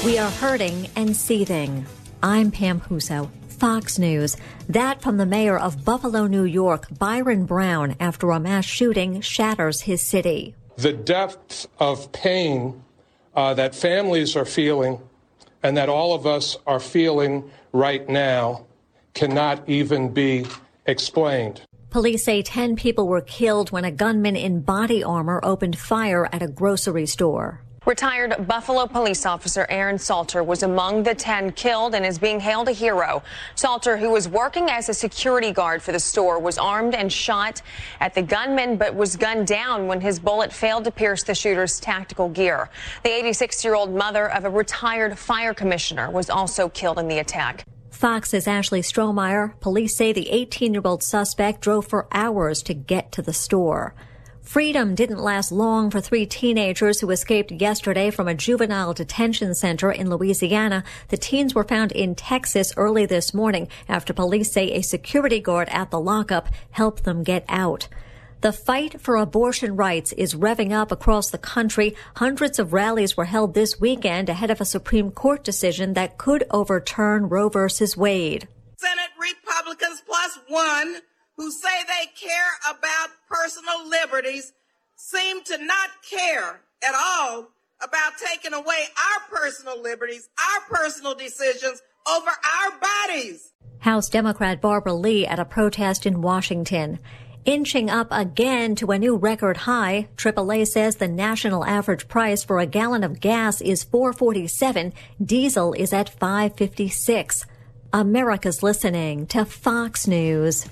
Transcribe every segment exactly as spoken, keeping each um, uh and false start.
We are hurting and seething. I'm Pam Huso, Fox News. That from the mayor of Buffalo, New York, Byron Brown, after a mass shooting shatters his city. The depth of pain uh, that families are feeling and that all of us are feeling right now cannot even be explained. Police say ten people were killed when a gunman in body armor opened fire at a grocery store. Retired Buffalo police officer Aaron Salter was among the ten killed and is being hailed a hero. Salter, who was working as a security guard for the store, was armed and shot at the gunman but was gunned down when his bullet failed to pierce the shooter's tactical gear. The eighty-six-year-old mother of a retired fire commissioner was also killed in the attack. Fox's Ashley Strohmeyer. Police say the eighteen-year-old suspect drove for hours to get to the store. Freedom didn't last long for three teenagers who escaped yesterday from a juvenile detention center in Louisiana. The teens were found in Texas early this morning after police say a security guard at the lockup helped them get out. The fight for abortion rights is revving up across the country. Hundreds of rallies were held this weekend ahead of a Supreme Court decision that could overturn Roe versus Wade. Senate Republicans plus one who say they care about personal liberties seem to not care at all about taking away our personal liberties, our personal decisions over our bodies. House Democrat Barbara Lee at a protest in Washington. Inching up again to a new record high, triple A says the national average price for a gallon of gas is four forty-seven. Diesel is at five fifty-six. America's listening to Fox News.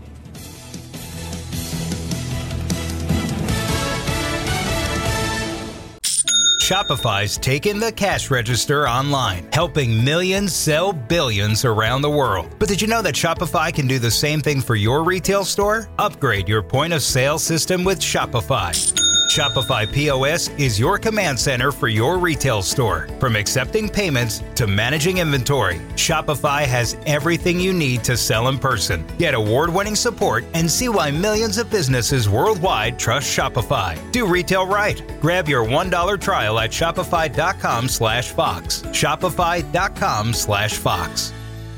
Shopify's taken the cash register online, helping millions sell billions around the world. But did you know that Shopify can do the same thing for your retail store? Upgrade your point of sale system with Shopify. Shopify P O S is your command center for your retail store. From accepting payments to managing inventory, Shopify has everything you need to sell in person. Get award-winning support and see why millions of businesses worldwide trust Shopify. Do retail right. Grab your one dollar trial at shopify.com slash Fox. Shopify.com slash Fox.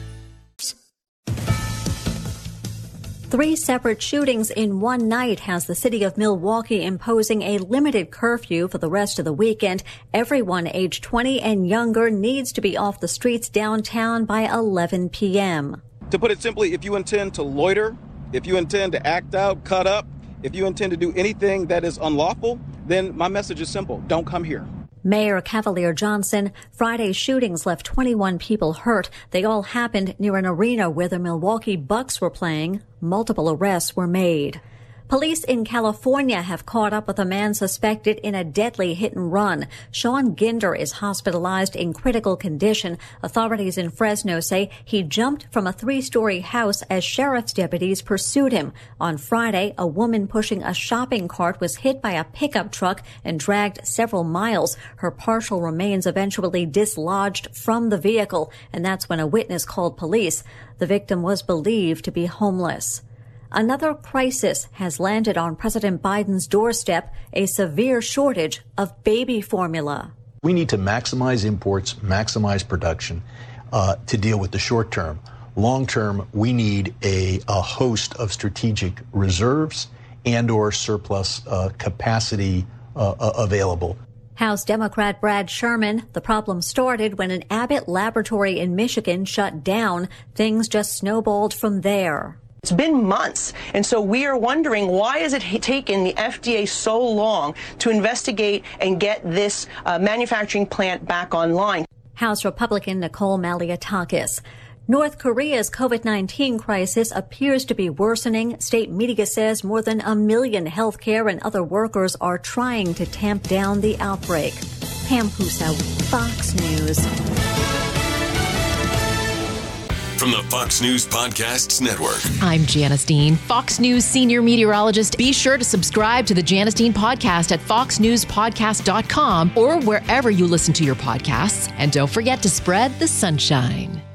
Three separate shootings in one night has the city of Milwaukee imposing a limited curfew for the rest of the weekend. Everyone aged twenty and younger needs to be off the streets downtown by eleven p.m. To put it simply, if you intend to loiter, if you intend to act out, cut up, if you intend to do anything that is unlawful, then my message is simple. Don't come here. Mayor Cavalier Johnson. Friday's shootings left twenty-one people hurt. They all happened near an arena where the Milwaukee Bucks were playing. Multiple arrests were made. Police in California have caught up with a man suspected in a deadly hit and run. Sean Ginder is hospitalized in critical condition. Authorities in Fresno say he jumped from a three-story house as sheriff's deputies pursued him. On Friday, a woman pushing a shopping cart was hit by a pickup truck and dragged several miles. Her partial remains eventually dislodged from the vehicle, and that's when a witness called police. The victim was believed to be homeless. Another crisis has landed on President Biden's doorstep, a severe shortage of baby formula. We need to maximize imports, maximize production uh, to deal with the short term. Long term, we need a, a host of strategic reserves and or surplus uh, capacity uh, uh, available. House Democrat Brad Sherman. The problem started when an Abbott laboratory in Michigan shut down. Things just snowballed from there. It's been months, and so we are wondering, why has it taken the F D A so long to investigate and get this uh, manufacturing plant back online? House Republican Nicole Malliotakis. North Korea's COVID nineteen crisis appears to be worsening. State media says more than a million healthcare and other workers are trying to tamp down the outbreak. Pam Huso, Fox News. From the Fox News Podcasts Network. I'm Janice Dean, Fox News senior meteorologist. Be sure to subscribe to the Janice Dean podcast at fox news podcast dot com or wherever you listen to your podcasts. And don't forget to spread the sunshine.